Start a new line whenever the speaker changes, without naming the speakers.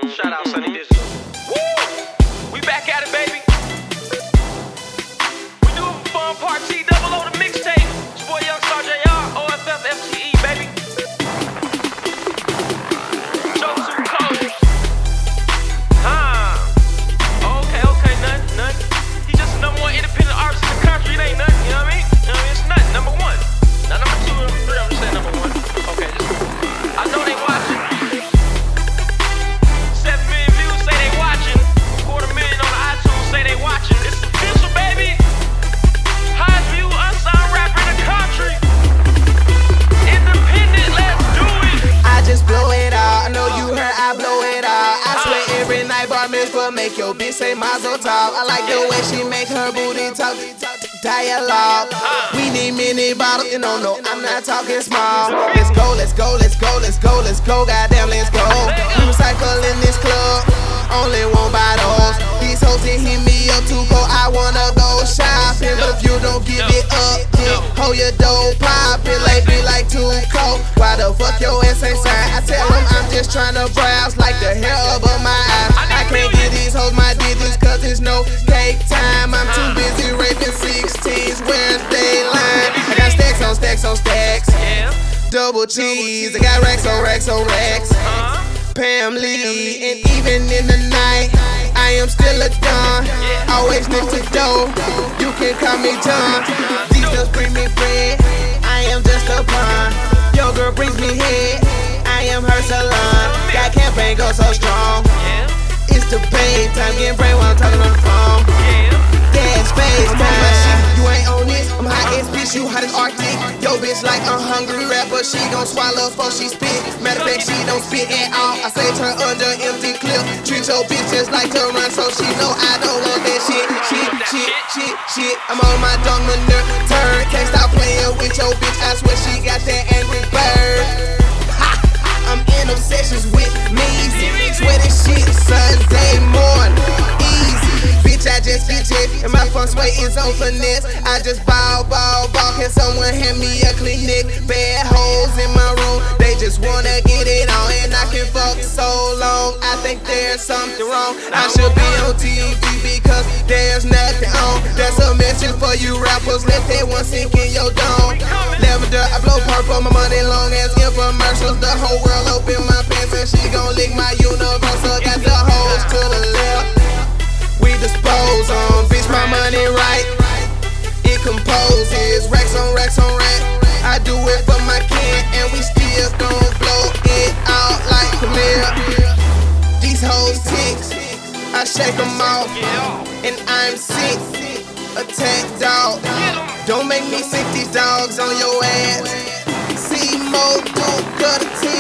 Shout out Sunny Digital. Woo! We back at it, baby. We do it for fun, part T, double O the mixtape. It's your boy Young Star JR, OFF, FTE, baby. Show super cold. Okay, nothing. He just the #1 independent artist in the country. It ain't nothing, you know what I mean? You know what I mean? It's nothing, #1. Not #2, #3, I'm just saying #1. Okay, I know they watching. 7 million views say they watching. 250,000 on the iTunes say they watching. It's official, baby. Highest view unsigned rapper in the country. Independent, let's do it.
I just blow it out. I know you heard I blow it out. I swear every night bar mitzvah make your bitch say mazel tov. I like the way she make her booty talk. Dialogue. We need mini bottles, you know, no, I'm not talking small. Let's go, let's go, let's go, let's go, let's go, goddamn, let's go. We recycle in this club, only one bottles. These hoes didn't hit me up too cold, I wanna go shopping. But if you don't give it up, then hold your dough poppin'. Like be like too cold, why the fuck your ass ain't signed? I tell them I'm just tryna browse like the hair above my eyes. I can't get these hoes my digits cause it's no cake time. I'm too busy raping 16s, where's they line? I got stacks on stacks on stacks, double cheese. I got racks on racks on racks. Pam Lee, and even in the night, I am still a don. Always next to dough, you can call me John. These just bring me bread, I am just a pawn. Your girl brings me head, I am her salon. Got campaign go so strong, it's the pay time. Getting brain while I'm talking on the phone. Gas face time, you ain't on this. I'm hot as bitch, you hot as Arctic. Yo bitch like a hungry rapper, she gon' swallow before she spit. Matter of fact, she don't spit at all. I saved her under empty clip. Treat your bitch just like to run, so she know I don't want that shit. Shit. I'm on my dumb manure turn. Can't stop playing with your bitch. I swear she got that angry bird. I'm in obsessions with me. Sweating shit Sunday morning. Easy. Bitch, I just get it, and my funk sway is on finesse. I just ball. Can someone hand me a clinic? Bad hoes in my room, they just wanna get it on. And I can fuck so long, I think there's something wrong. I should be on TV because there's nothing on. That's a message for you rappers, let that one sink in your dome. Lavender, I blow purple, my money long as infomercials. The whole world open my pants and she gon' lick my universal. Got the hoes to the left, we dispose on. Bitch, my money right, it composes. Racks on rack, I do it for my kid, and we still gon' blow it out like Camille. These hoes ticks, I shake them off, and I'm sick. Attack dog, don't make me sick these dogs on your ass. See more, don't cut a